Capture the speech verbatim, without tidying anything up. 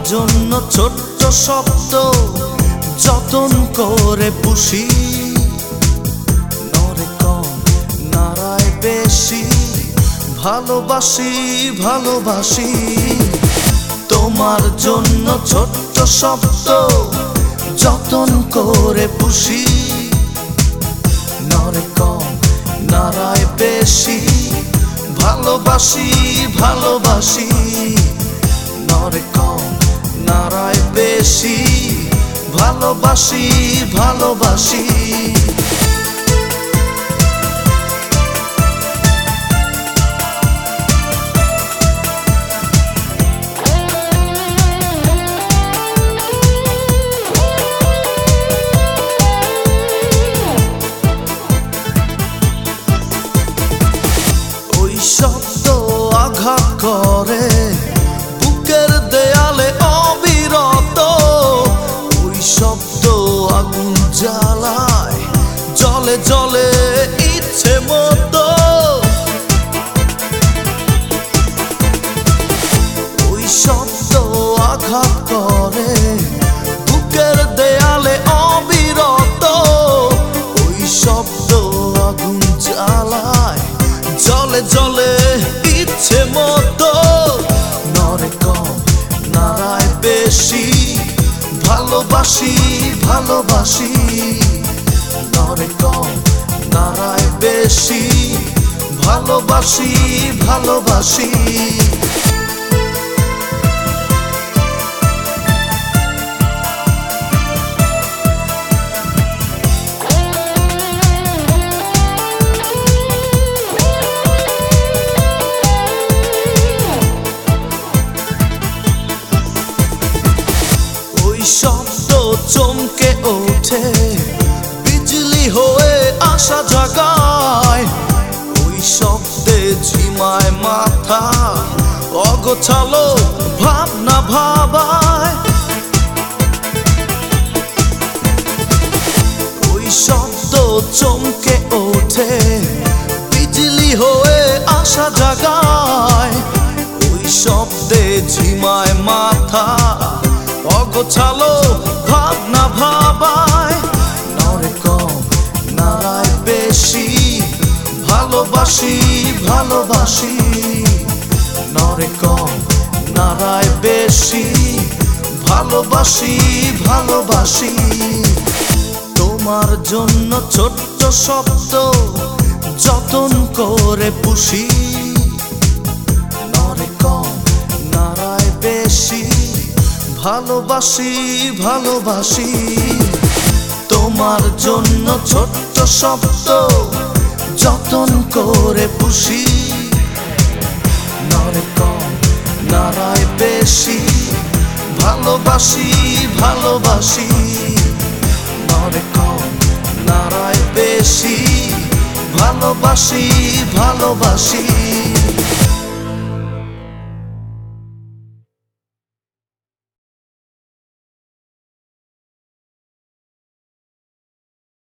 জন্য ছোট্ট শব্দ যতন করে পুষি, নড়ে কম নাড়ায় বেশি, ভালোবাসি ভালোবাসি। তোমার জন্য ছোট্ট শব্দ যতন করে পুষি, নড়ে কম নাড়ায় বেশি, ভালোবাসি ভালোবাসি। নড়ে কম নাড়ায় বেশি, ভালোবাসি ভালোবাসি। ওই শব্দ আঘাত করে বুকের দেয়ালে অবিরত, ওই শব্দ আগুন জ্বালায় জলে জলে ইচ্ছে মতো। ওই শব্দ আঘাত করে বুকের দেয়ালে অবিরত, ওই শব্দ আগুন জ্বালায় জলে জলে ইচ্ছে মতো। নড়ে কম নাড়ায় বেশি, ভালোবাসি ভালোবাসি। নড়ে কম নাড়ায় বেশি, ভালোবাসি ভালোবাসি। শব্দ চমকে ওঠে বিজলি হয়ে আশা জাগায়, ওই শব্দে ঝিমায় মাথা অগোছালো ভাবনা ভাবায়। ওই শব্দ চমকে ওঠে বিজলি হয়ে আশা জাগায়, ওই শব্দে ঝিমায় মাথা অগোছালো ভাবনা ভাবায়। নড়ে কম নাড়ায় বেশি, ভালোবাসি ভালোবাসি। নড়ে কম নাড়ায় বেশি, ভালোবাসি ভালোবাসি। তোমার জন্য ছোট্ট শব্দ যতন করে পুষি, নড়ে কম নাড়ায় বেশি, ভালোবাসি ভালোবাসি। তোমার জন্য ছোট্ট শব্দ যতন করে পুষি, নড়ে কম নাড়ায় বেশি, ভালোবাসি ভালোবাসি। নড়ে কম নাড়ায় বেশি, ভালোবাসি ভালোবাসি।